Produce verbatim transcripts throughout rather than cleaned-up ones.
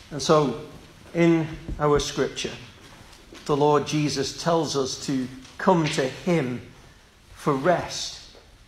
And so, in our scripture, the Lord Jesus tells us to come to him for rest.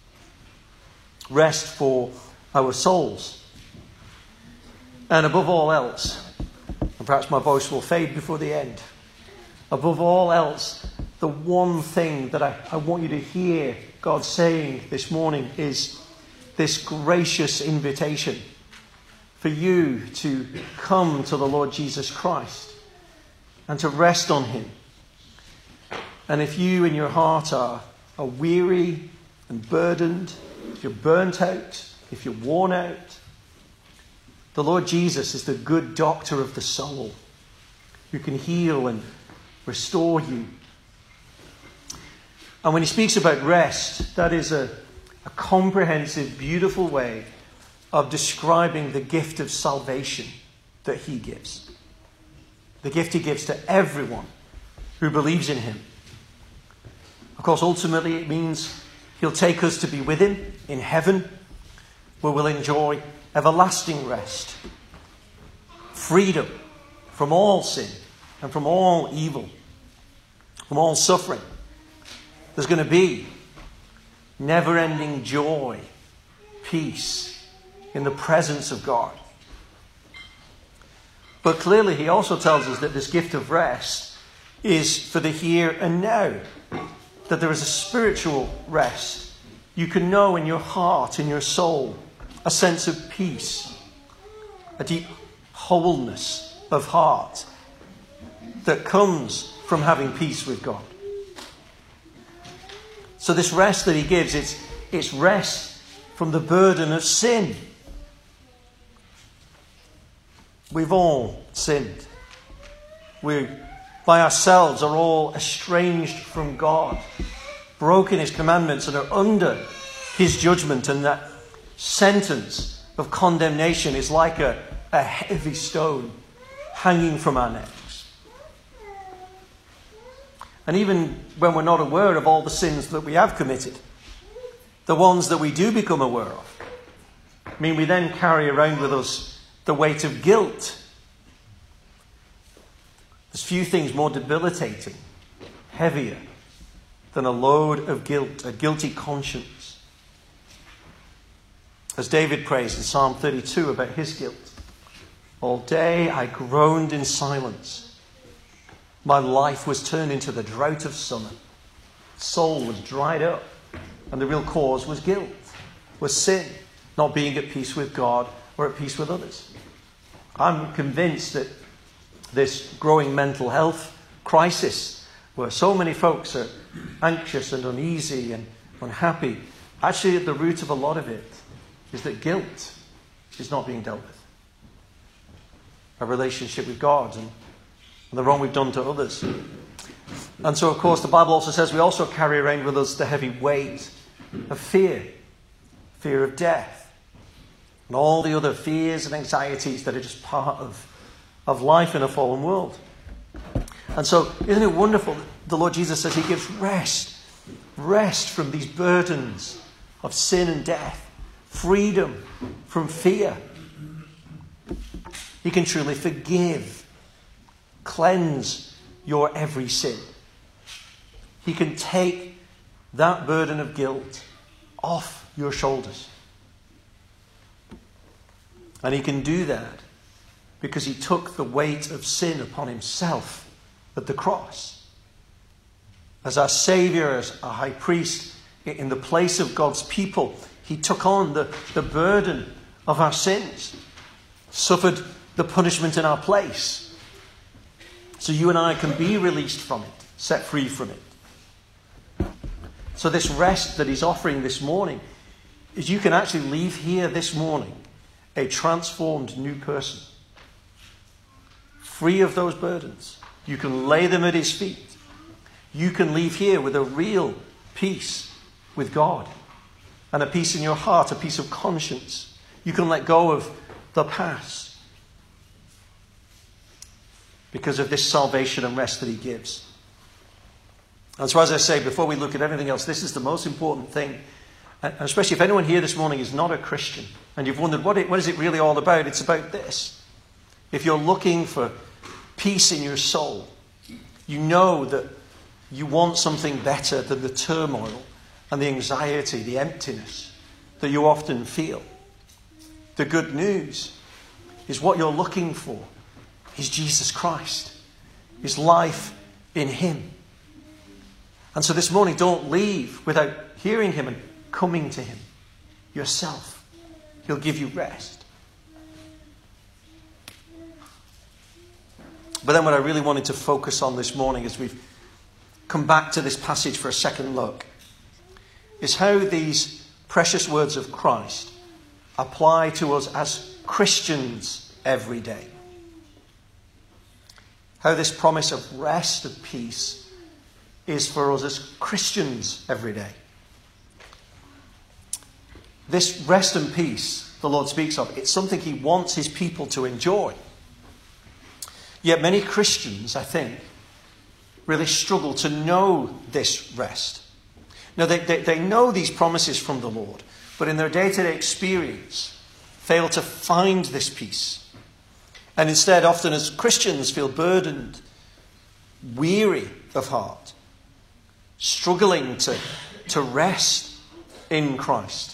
Rest for our souls. And above all else, and perhaps my voice will fade before the end, above all else, the one thing that I, I want you to hear God saying this morning is this gracious invitation for you to come to the Lord Jesus Christ and to rest on him. And if you in your heart are, are weary and burdened, if you're burnt out, if you're worn out, the Lord Jesus is the good doctor of the soul who can heal and restore you. And when he speaks about rest, that is a, a comprehensive, beautiful way of describing the gift of salvation that he gives. The gift he gives to everyone who believes in him. Of course, ultimately it means he'll take us to be with him in heaven, where we'll enjoy everlasting rest, freedom from all sin and from all evil, from all suffering. There's going to be never-ending joy, peace in the presence of God. But clearly he also tells us that this gift of rest is for the here and now. That there is a spiritual rest. You can know in your heart, in your soul, a sense of peace, a deep wholeness of heart that comes from having peace with God. So this rest that he gives, it's, it's rest from the burden of sin. We've all sinned. We, by ourselves, are all estranged from God, broken his commandments, and are under his judgment. And that sentence of condemnation is like a, a heavy stone hanging from our necks. And even when we're not aware of all the sins that we have committed, the ones that we do become aware of, I mean, we then carry around with us the weight of guilt. There's few things more debilitating, heavier, than a load of guilt, a guilty conscience. As David prays in Psalm thirty-two about his guilt, all day I groaned in silence. My life was turned into the drought of summer. Soul was dried up. And the real cause was guilt, was sin, not being at peace with God or at peace with others. I'm convinced that this growing mental health crisis, where so many folks are anxious and uneasy and unhappy, actually at the root of a lot of it is that guilt is not being dealt with. Our relationship with God and and the wrong we've done to others. And so, of course, the Bible also says we also carry around with us the heavy weight of fear, fear of death, and all the other fears and anxieties that are just part of, of life in a fallen world. And so, isn't it wonderful that the Lord Jesus says he gives rest, rest from these burdens of sin and death, freedom from fear. He can truly forgive, cleanse your every sin. He can take that burden of guilt off your shoulders. And he can do that because he took the weight of sin upon himself at the cross. As our Saviour, as our high priest, in the place of God's people, he took on the, the burden of our sins, suffered the punishment in our place, so you and I can be released from it, set free from it. So this rest that he's offering this morning is you can actually leave here this morning a transformed new person. Free of those burdens. You can lay them at his feet. You can leave here with a real peace with God. And a peace in your heart, a peace of conscience. You can let go of the past. Because of this salvation and rest that he gives. And so as I say, before we look at everything else, this is the most important thing. And especially if anyone here this morning is not a Christian, and you've wondered, what, it, what is it really all about? It's about this. if you're looking for peace in your soul, you know that you want something better than the turmoil and the anxiety, the emptiness that you often feel. The good news is what you're looking for is Jesus Christ, is life in him. And so this morning, don't leave without hearing him and coming to him yourself. He'll give you rest. But then what I really wanted to focus on this morning, as we've come back to this passage for a second look, is how these precious words of Christ apply to us as Christians every day. How this promise of rest and peace is for us as Christians every day. This rest and peace the Lord speaks of, it's something he wants his people to enjoy. Yet many Christians, I think, really struggle to know this rest. Now, they, they, they know these promises from the Lord, but in their day-to-day experience, fail to find this peace. And instead, often as Christians, feel burdened, weary of heart, struggling to, to rest in Christ.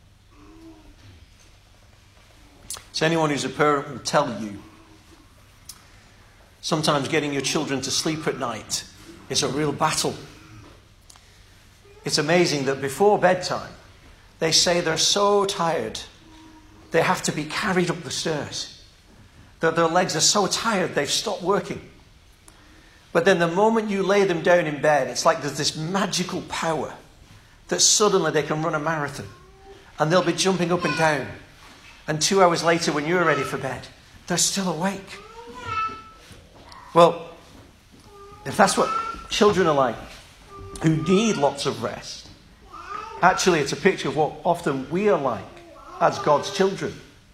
So anyone who's a parent will tell you, sometimes getting your children to sleep at night is a real battle. It's amazing that before bedtime, they say they're so tired, they have to be carried up the stairs. That their legs are so tired, they've stopped working. But then the moment you lay them down in bed, it's like there's this magical power that suddenly they can run a marathon. And they'll be jumping up and down. And two hours later, when you're ready for bed, they're still awake. Well, if that's what children are like, who need lots of rest, actually it's a picture of what often we are like as God's children.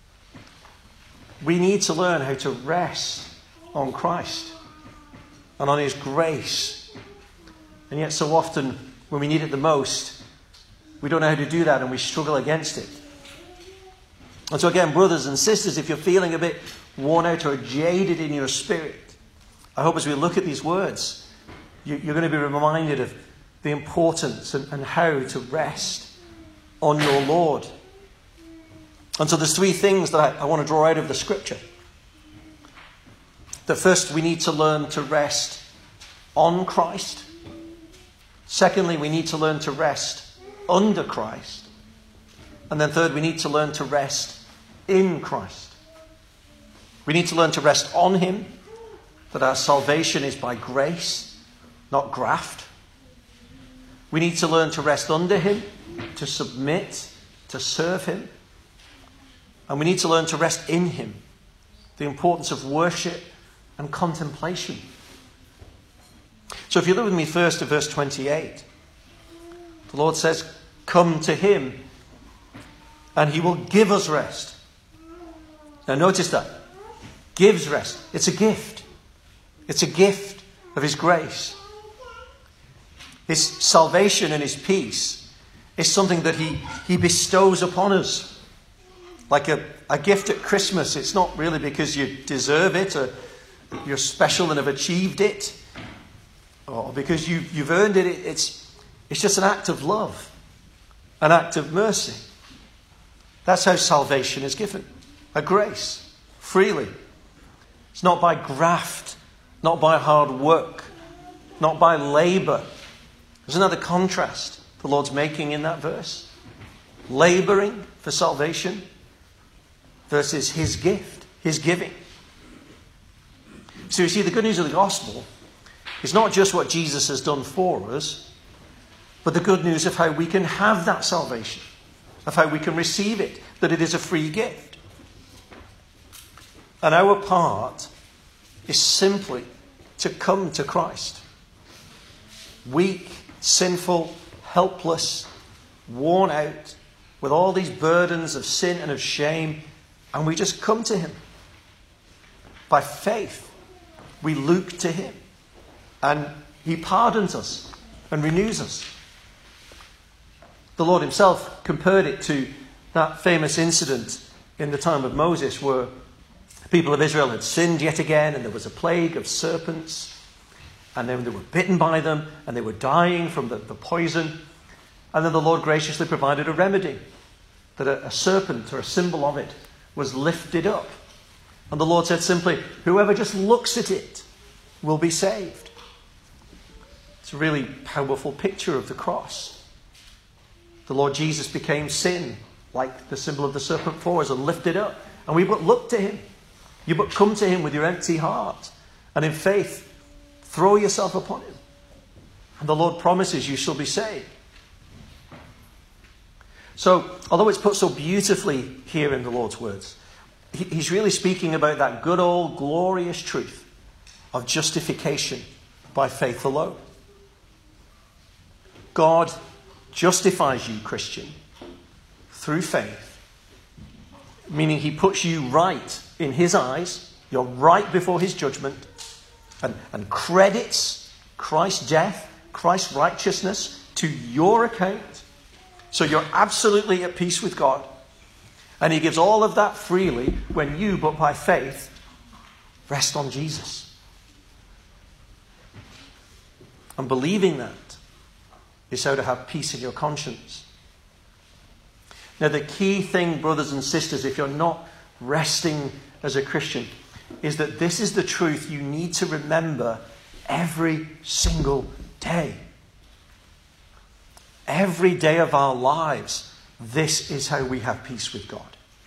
We need to learn how to rest on Christ and on his grace. And yet so often, when we need it the most, we don't know how to do that and we struggle against it. And so again, brothers and sisters, if you're feeling a bit worn out or jaded in your spirit, I hope as we look at these words, you're going to be reminded of the importance and, and how to rest on your Lord. And so there's three things that I, I want to draw out of the scripture. That first, we need to learn to rest on Christ. Secondly, we need to learn to rest under Christ. And then third, we need to learn to rest in Christ. We need to learn to rest on him, that our salvation is by grace, not graft. We need to learn to rest under him, to submit, to serve him. And we need to learn to rest in him, the importance of worship and contemplation. So if you look with me first to verse twenty-eight, the Lord says, come to him and he will give us rest. Now notice that. Gives rest. It's a gift. It's a gift of his grace. His salvation and his peace is something that he, he bestows upon us. Like a, a gift at Christmas. It's not really because you deserve it or you're special and have achieved it or because you, you've earned it. It's, it's just an act of love, an act of mercy. That's how salvation is given. A grace, freely. It's not by graft, not by hard work, not by labour. Isn't that the contrast the Lord's making in that verse? Labouring for salvation versus his gift, his giving. So you see, the good news of the gospel is not just what Jesus has done for us, but the good news of how we can have that salvation, of how we can receive it, that it is a free gift. And our part is simply to come to Christ. Weak, sinful, helpless, worn out, with all these burdens of sin and of shame, and we just come to him. By faith, we look to him, and he pardons us and renews us. The Lord himself compared it to that famous incident in the time of Moses where The people of Israel had sinned yet again, and there was a plague of serpents, and then they were bitten by them, and they were dying from the, the poison. And then the Lord graciously provided a remedy, that a, a serpent or a symbol of it was lifted up. And the Lord said simply, whoever just looks at it will be saved. It's a really powerful picture of the cross. The Lord Jesus became sin, like the symbol of the serpent for us, and lifted up. And we but look to him. You but come to him with your empty heart, and in faith throw yourself upon him. And the Lord promises you shall be saved. So, although it's put so beautifully here in the Lord's words, he's really speaking about that good old glorious truth of justification by faith alone. God justifies you, Christian, through faith, meaning he puts you right in his eyes. You're right before his judgment, and, and credits Christ's death, Christ's righteousness to your account. So you're absolutely at peace with God. And he gives all of that freely when you, but by faith, rest on Jesus. And believing that is how to have peace in your conscience. Now, the key thing, brothers and sisters, if you're not resting as a Christian, is that this is the truth you need to remember every single day. Every day of our lives, this is how we have peace with God.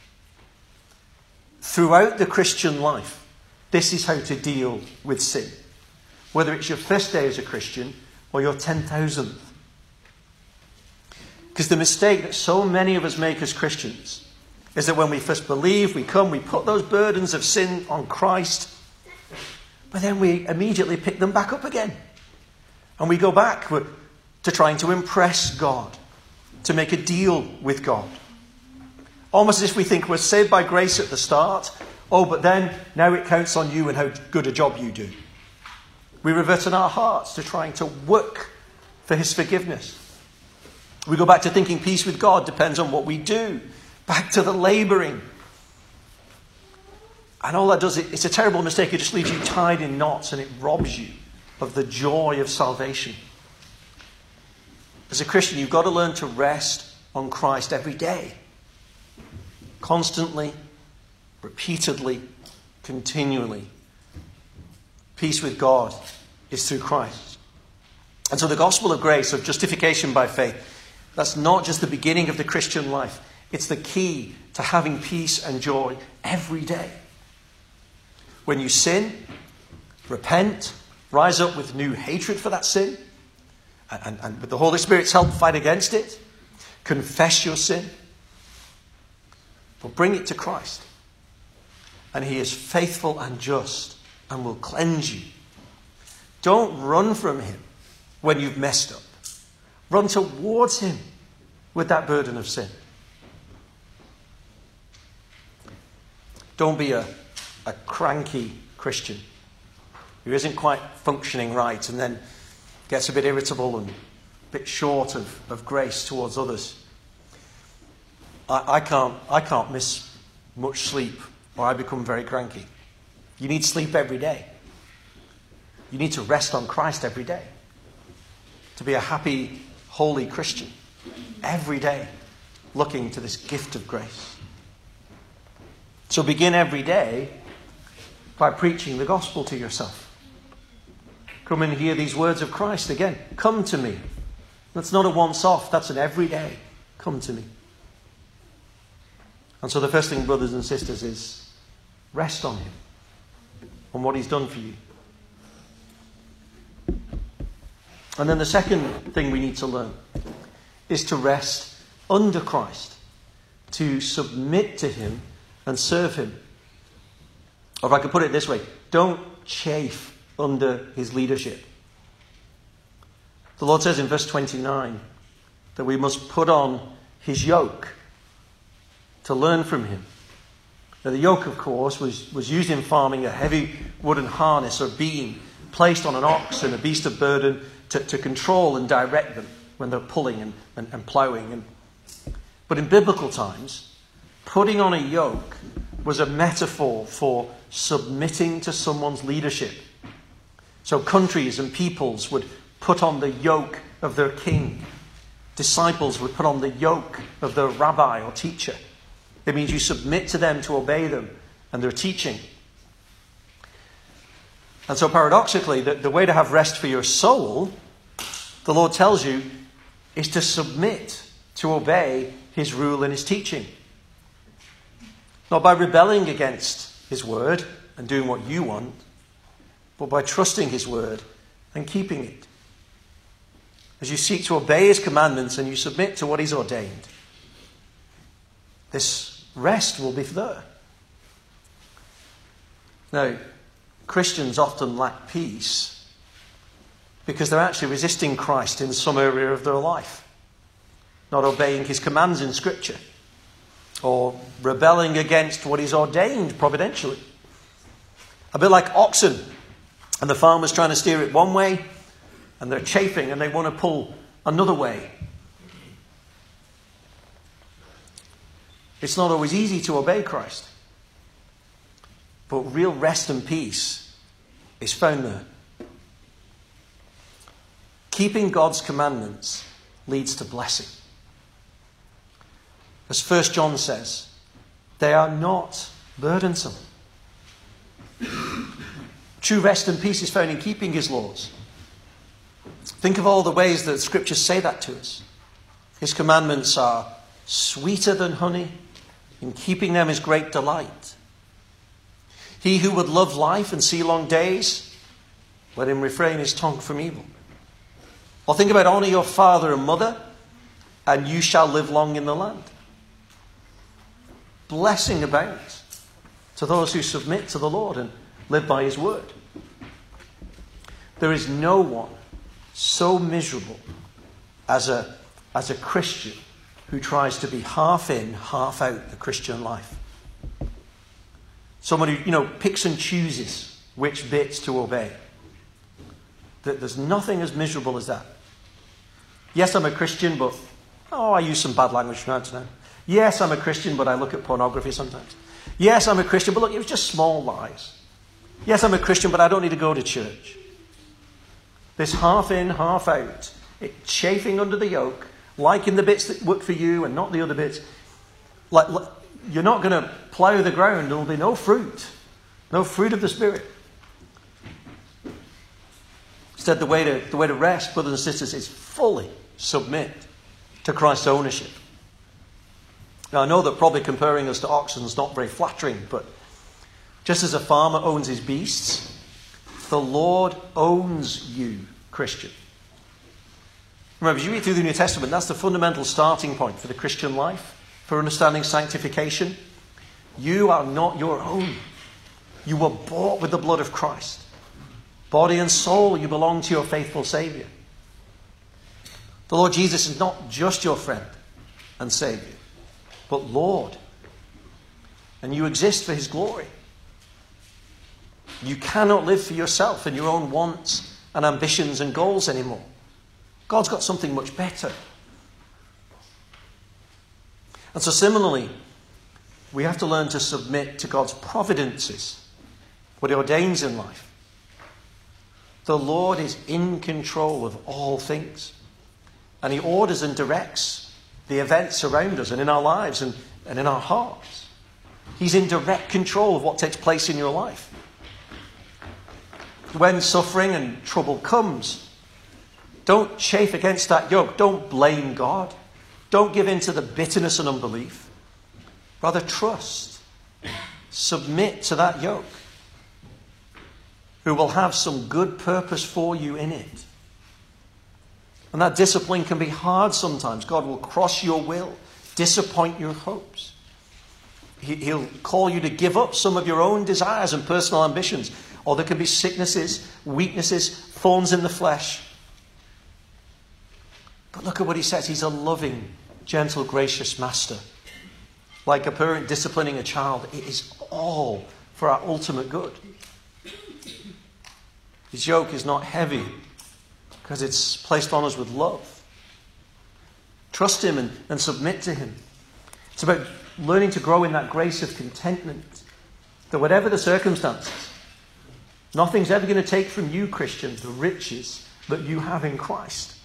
Throughout the Christian life, this is how to deal with sin. Whether it's your first day as a Christian or your ten thousandth. Because the mistake that so many of us make as Christians is that when we first believe, we come, we put those burdens of sin on Christ, but then we immediately pick them back up again. And we go back to trying to impress God, to make a deal with God. Almost as if we think we're saved by grace at the start. Oh, but then now it counts on you and how good a job you do. We revert in our hearts to trying to work for his forgiveness. We go back to thinking peace with God depends on what we do. Back to the labouring. And all that does, it's a terrible mistake. It just leaves you tied in knots and it robs you of the joy of salvation. As a Christian, you've got to learn to rest on Christ every day. Constantly, repeatedly, continually. Peace with God is through Christ. And so the gospel of grace, of justification by faith, that's not just the beginning of the Christian life. It's the key to having peace and joy every day. When you sin, repent, rise up with new hatred for that sin, and, and, and with the Holy Spirit's help, fight against it. Confess your sin. But bring it to Christ. And he is faithful and just and will cleanse you. Don't run from him when you've messed up. Run towards him with that burden of sin. Don't be a, a cranky Christian who isn't quite functioning right and then gets a bit irritable and a bit short of, of grace towards others. I, I can't I can't miss much sleep or I become very cranky. You need sleep every day. You need to rest on Christ every day. To be a happy, holy Christian. Every day looking to this gift of grace. So begin every day by preaching the gospel to yourself. Come and hear these words of Christ again. Come to me. That's not a once-off. That's an everyday. Come to me. And so the first thing, brothers and sisters, is rest on him. On what he's done for you. And then the second thing we need to learn is to rest under Christ. To submit to him and serve him. Or if I could put it this way, don't chafe under his leadership. The Lord says in verse twenty-nine that we must put on his yoke to learn from him. Now the yoke, of course, was, was used in farming, a heavy wooden harness or beam placed on an ox and a beast of burden to, to control and direct them when they're pulling and, and, and ploughing. And, but in biblical times, putting on a yoke was a metaphor for submitting to someone's leadership. So countries and peoples would put on the yoke of their king. Disciples would put on the yoke of their rabbi or teacher. It means you submit to them to obey them and their teaching. And so paradoxically, the, the way to have rest for your soul, the Lord tells you, is to submit, to obey his rule and his teaching. Not by rebelling against his word and doing what you want, but by trusting his word and keeping it. As you seek to obey his commandments and you submit to what he's ordained, this rest will be there. Now, Christians often lack peace because they're actually resisting Christ in some area of their life, not obeying his commands in Scripture, or rebelling against what he's ordained providentially. A bit like oxen, and the farmer's trying to steer it one way, and they're chafing and they want to pull another way. It's not always easy to obey Christ, but real rest and peace is found there. Keeping God's commandments leads to blessing. As First John says, they are not burdensome. True rest and peace is found in keeping his laws. Think of all the ways that scriptures say that to us. His commandments are sweeter than honey. In keeping them is great delight. He who would love life and see long days, let him refrain his tongue from evil. Or think about honor your father and mother, and you shall live long in the land. Blessing abounds to those who submit to the Lord and live by his word. There is no one so miserable as a, as a Christian who tries to be half in, half out the Christian life. Someone who, you know, picks and chooses which bits to obey. There's nothing as miserable as that. Yes, I'm a Christian, but, oh, I use some bad language from time to time. Yes, I'm a Christian, but I look at pornography sometimes. Yes, I'm a Christian, but look, it was just small lies. Yes, I'm a Christian, but I don't need to go to church. This half in, half out, it chafing under the yoke, liking the bits that work for you and not the other bits. Like, like you're not going to plough the ground. There will be no fruit. No fruit of the Spirit. Instead, the way to, the way to rest, brothers and sisters, is fully submit to Christ's ownership. Now, I know that probably comparing us to oxen is not very flattering, but just as a farmer owns his beasts, the Lord owns you, Christian. Remember, as you read through the New Testament, that's the fundamental starting point for the Christian life, for understanding sanctification. You are not your own. You were bought with the blood of Christ. Body and soul, you belong to your faithful Saviour. The Lord Jesus is not just your friend and Saviour, but Lord. And you exist for his glory. You cannot live for yourself and your own wants and ambitions and goals anymore. God's got something much better. And so similarly, we have to learn to submit to God's providences, what he ordains in life. The Lord is in control of all things. And he orders and directs the events around us and in our lives and, and in our hearts. He's in direct control of what takes place in your life. When suffering and trouble comes, don't chafe against that yoke. Don't blame God. Don't give in to the bitterness and unbelief. Rather, trust. Submit to that yoke, who will have some good purpose for you in it. And that discipline can be hard sometimes. God will cross your will, disappoint your hopes. He'll call you to give up some of your own desires and personal ambitions. Or there can be sicknesses, weaknesses, thorns in the flesh. But look at what he says. He's a loving, gentle, gracious master. Like a parent disciplining a child, it is all for our ultimate good. His yoke is not heavy because it's placed on us with love. Trust him and, and submit to him. It's about learning to grow in that grace of contentment That whatever the circumstances, nothing's ever going to take from you, Christian, the riches that you have in Christ.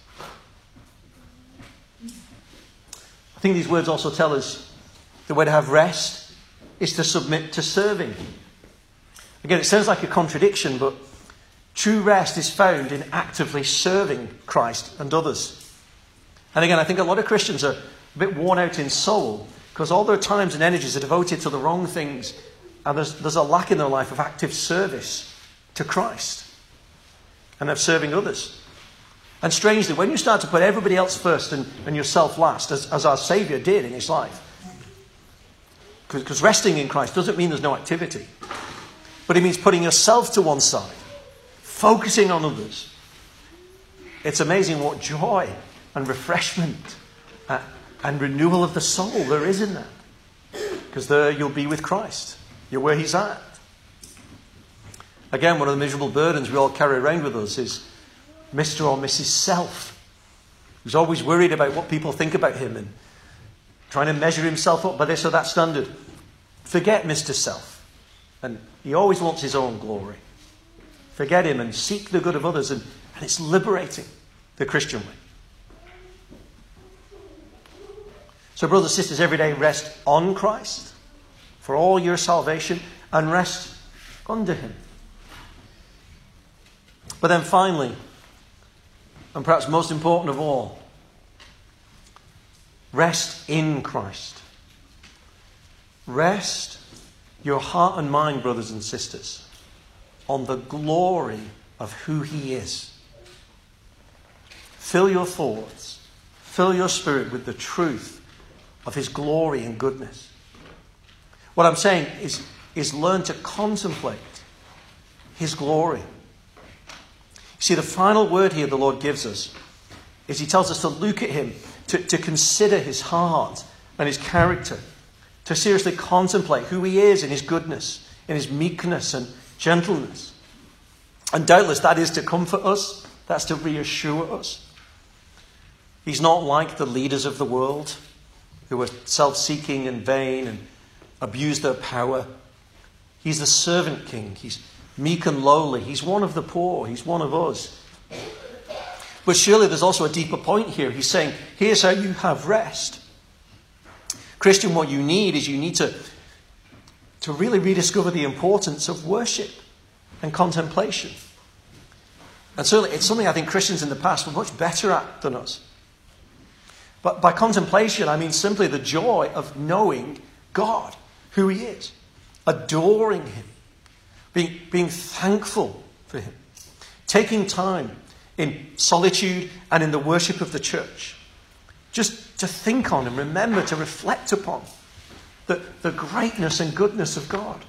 I think these words also tell us the way to have rest is to submit to serving. Again, it sounds like a contradiction, but true rest is found in actively serving Christ and others. And again, I think a lot of Christians are a bit worn out in soul because all their times and energies are devoted to the wrong things, and there's, there's a lack in their life of active service to Christ and of serving others. And strangely, when you start to put everybody else first and, and yourself last, as, as our Saviour did in his life, because resting in Christ doesn't mean there's no activity, but it means putting yourself to one side, focusing on others. It's amazing what joy and refreshment uh, and renewal of the soul there is in that. Because there you'll be with Christ. You're where he's at. Again, one of the miserable burdens we all carry around with us is Mister or Missus Self, who's always worried about what people think about him and trying to measure himself up by this or that standard. Forget Mister Self. And he always wants his own glory. Forget him and seek the good of others. And, and it's liberating, the Christian way. So brothers and sisters, every day rest on Christ for all your salvation and rest under him. But then finally, and perhaps most important of all, rest in Christ. Rest your heart and mind, brothers and sisters, on the glory of who he is. Fill your thoughts, fill your spirit with the truth of his glory and goodness. What I'm saying is, is learn to contemplate his glory. See, the final word here the Lord gives us is he tells us to look at him, to, to consider his heart and his character, to seriously contemplate who he is in his goodness, in his meekness and gentleness. And doubtless that is to comfort us, that's to reassure us. He's not like the leaders of the world who are self-seeking and vain and abuse their power. He's the servant king. He's meek and lowly. He's one of the poor. He's one of us. But surely there's also a deeper point here. He's saying, here's how you have rest. Christian, what you need is you need to, to really rediscover the importance of worship and contemplation. And certainly it's something I think Christians in the past were much better at than us. But by contemplation, I mean simply the joy of knowing God, who he is, adoring him, being, being thankful for him, taking time in solitude and in the worship of the church, just to think on and remember to reflect upon the, the greatness and goodness of God.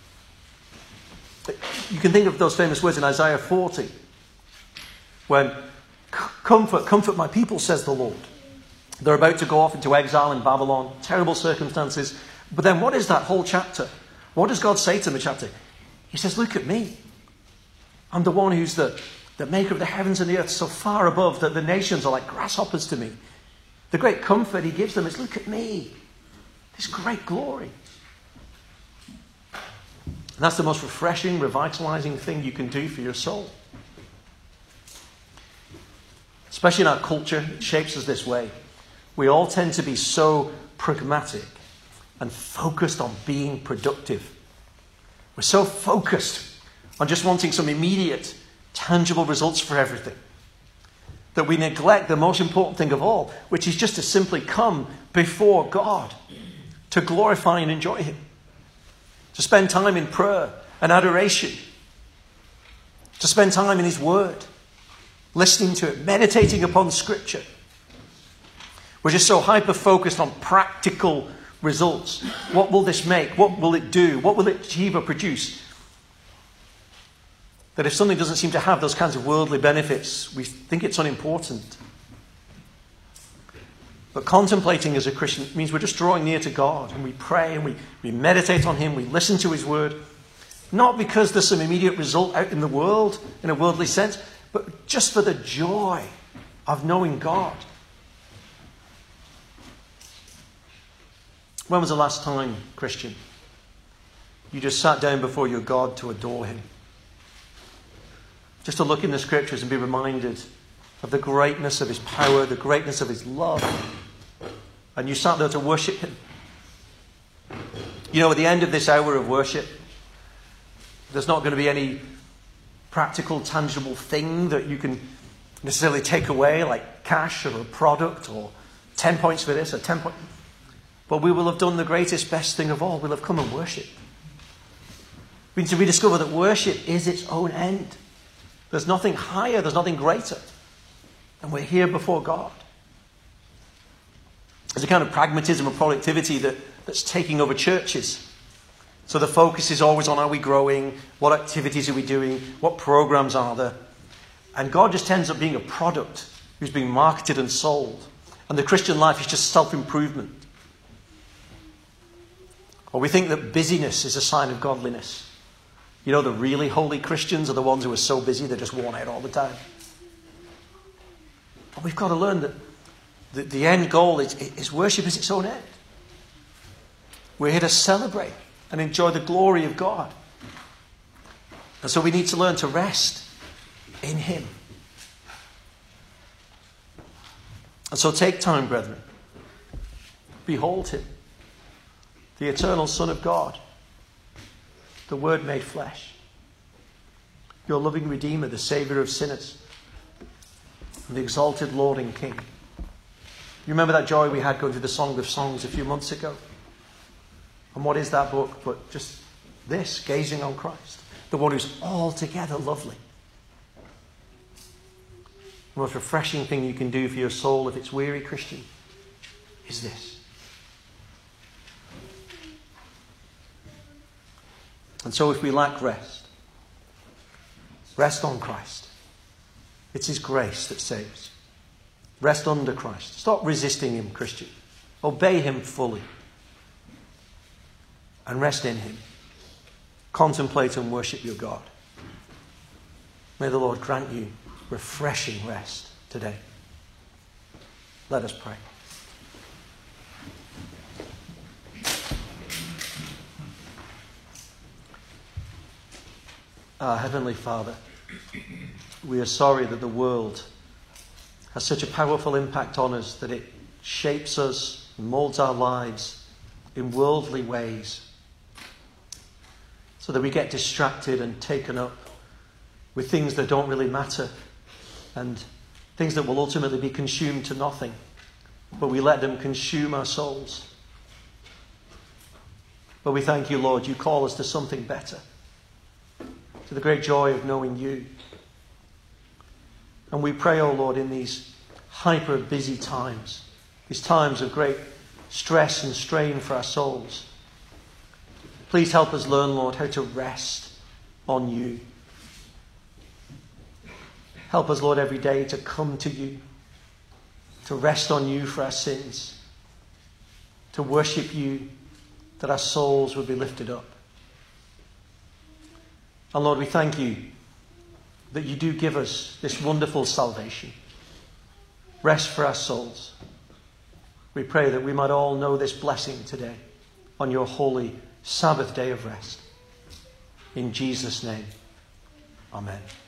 You can think of those famous words in Isaiah forty, when, comfort, comfort my people, says the Lord. They're about to go off into exile in Babylon, terrible circumstances. But then what is that whole chapter? What does God say to the chapter? He says, look at me. I'm the one who's the, the maker of the heavens and the earth, so far above that the nations are like grasshoppers to me. The great comfort he gives them is, look at me. This great glory. And that's the most refreshing, revitalizing thing you can do for your soul. Especially in our culture, it shapes us this way. We all tend to be so pragmatic and focused on being productive. We're so focused on just wanting some immediate, tangible results for everything that we neglect the most important thing of all, which is just to simply come before God to glorify and enjoy him, to spend time in prayer and adoration, to spend time in his word, listening to it, meditating upon Scripture. We're just so hyper-focused on practical results. What will this make? What will it do? What will it achieve or produce? That if something doesn't seem to have those kinds of worldly benefits, we think it's unimportant. But contemplating as a Christian means we're just drawing near to God, and we pray and we, we meditate on him, we listen to his word, not because there's some immediate result out in the world, in a worldly sense, but just for the joy of knowing God. When was the last time, Christian, You just sat down before your God to adore him. Just to look in the scriptures and be reminded of the greatness of his power, the greatness of his love. And you sat there to worship him. You know, at the end of this hour of worship, there's not going to be any practical, tangible thing that you can necessarily take away, like cash or a product or ten points for this or ten points. But we will have done the greatest, best thing of all. We'll have come and worshipped. We need to rediscover that worship is its own end. There's nothing higher, there's nothing greater. And we're here before God. There's a kind of pragmatism and productivity that, that's taking over churches. So the focus is always on, are we growing? What activities are we doing? What programs are there? And God just ends up being a product who's being marketed and sold. And the Christian life is just self-improvement. Or we think that busyness is a sign of godliness. You know, the really holy Christians are the ones who are so busy they're just worn out all the time. But we've got to learn that the, the end goal is, is worship is its own end. We're here to celebrate and enjoy the glory of God. And so we need to learn to rest in him. And so take time, brethren. Behold him, the eternal Son of God, the Word made flesh, your loving Redeemer, the Saviour of sinners, and the exalted Lord and King. You remember that joy we had going through the Song of Songs a few months ago? And what is that book but just this, gazing on Christ, the one who's altogether lovely. The most refreshing thing you can do for your soul if it's weary, Christian, is this. And so if we lack rest, rest on Christ. It's his grace that saves. Rest under Christ. Stop resisting him, Christian. Obey him fully. And rest in him. Contemplate and worship your God. May the Lord grant you refreshing rest today. Let us pray. Our Heavenly Father, we are sorry that the world has such a powerful impact on us that it shapes us, molds our lives in worldly ways, so that we get distracted and taken up with things that don't really matter and things that will ultimately be consumed to nothing, but we let them consume our souls. But we thank you, Lord, you call us to something better, to the great joy of knowing you. And we pray, oh Lord, in these hyper busy times, these times of great stress and strain for our souls, please help us learn, Lord, how to rest on you. Help us, Lord, every day to come to you, to rest on you for our sins, to worship you, that our souls would be lifted up. And Lord, we thank you that you do give us this wonderful salvation. Rest for our souls. We pray that we might all know this blessing today on your holy Sabbath day of rest. In Jesus' name, amen.